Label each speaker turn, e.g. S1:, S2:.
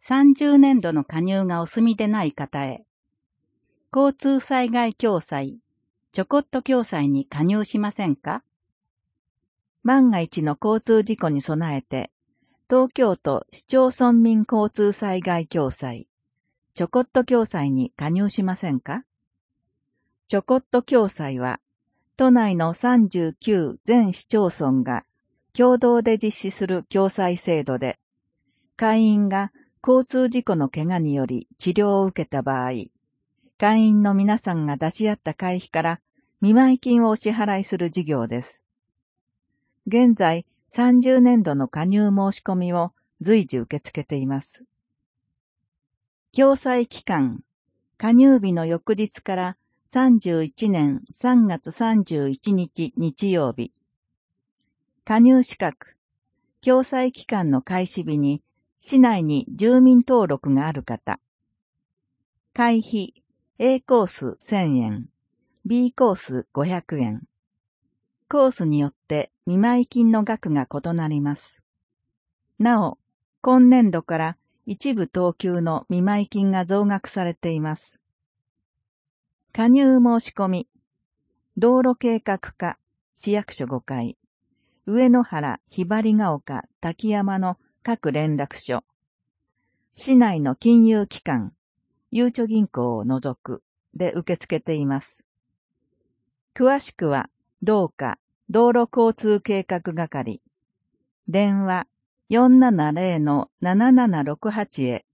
S1: 30年度の加入がお済みでない方へ、交通災害共済、ちょこっと共済に加入しませんか？万が一の交通事故に備えて、東京都市町村民交通災害共済、ちょこっと共済に加入しませんか？ちょこっと共済は、都内の39全市町村が共同で実施する共済制度で、会員が交通事故の怪我により治療を受けた場合、会員の皆さんが出し合った会費から見舞金をお支払いする事業です。現在、30年度の加入申し込みを随時受け付けています。共済期間、加入日の翌日から31年3月31日日曜日。加入資格、共済期間の開始日に市内に住民登録がある方。会費、A コース1000円、B コース500円。コースによって見舞金の額が異なります。なお、今年度から一部等級の見舞金が増額されています。加入申し込み、道路計画課、市役所5階、上野原、ひばりが丘、滝山の各連絡所、市内の金融機関、ゆうちょ銀行を除くで受け付けています。詳しくは、廊下、道路交通計画係、電話470-7768へ